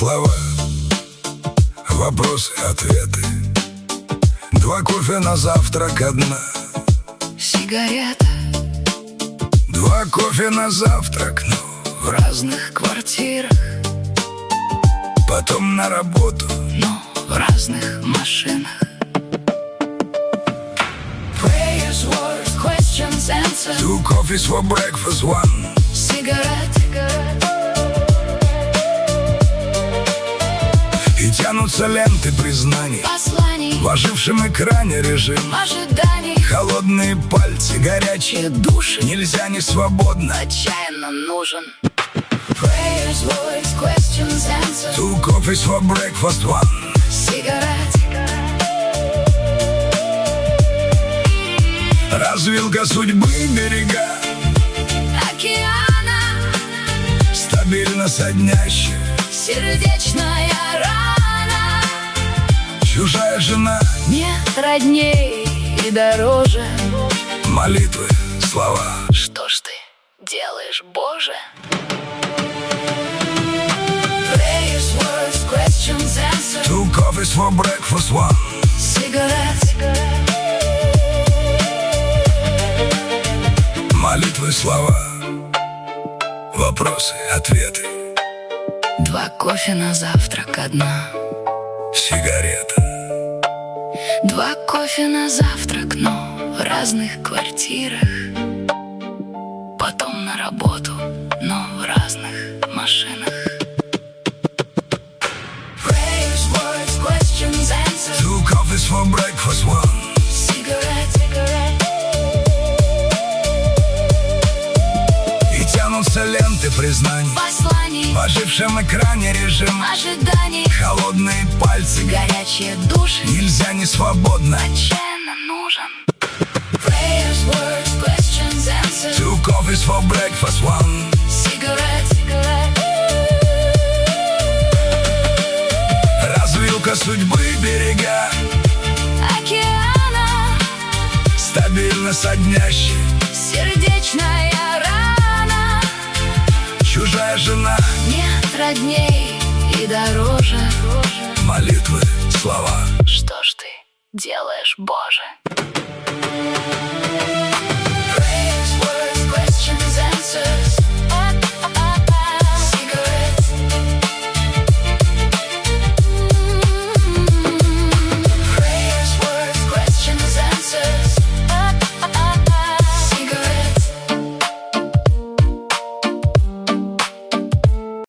слова, вопросы, ответы. 2 кофе на завтрак, 1 сигарета. 2 кофе на завтрак, но В разных квартирах, потом на работу. но в разных машинах. Prayers, words, questions, answers. 2 coffees for breakfast, 1 Сигарет. И тянутся ленты признаний Посланий. в ожившем экране режим. Ожиданий. Холодные пальцы, горячие Души. нельзя не свободно. Отчаянно нужен. Prayers, words, questions, answers. 2 coffees for breakfast, 1 Сигарет. развилка судьбы, берега Океана. стабильно соднящая. Сердечная рана. Чужая жена, Нет родней и дороже. молитвы, слова. Что ж ты делаешь, Боже? Prayers, words, questions, answers. 2 coffees for breakfast, 1 Сигарет. молитвы, слова. Вопросы, ответы. 2 кофе на завтрак, 1 Сигарета. 2 кофе на завтрак, но в разных квартирах. Потом на работу, но в разных машинах. Prayers, words, questions, answers. 2 coffees for breakfast, 1 Сигарет. И тянутся ленты признаний Посланий. в ожившем экране режим. Ожиданий. Холодные пальцы, Горячие души. нельзя не свободно. Отчаянно нужен. Prayers, words, questions, answers. 2 coffees for breakfast, 1 Сигарет. развилка судьбы, берега Океана. стабильно соднящая. Сердечная рана. Чужая жена, Нет родней и дороже. молитвы, слова. Что ж ты делаешь, Боже?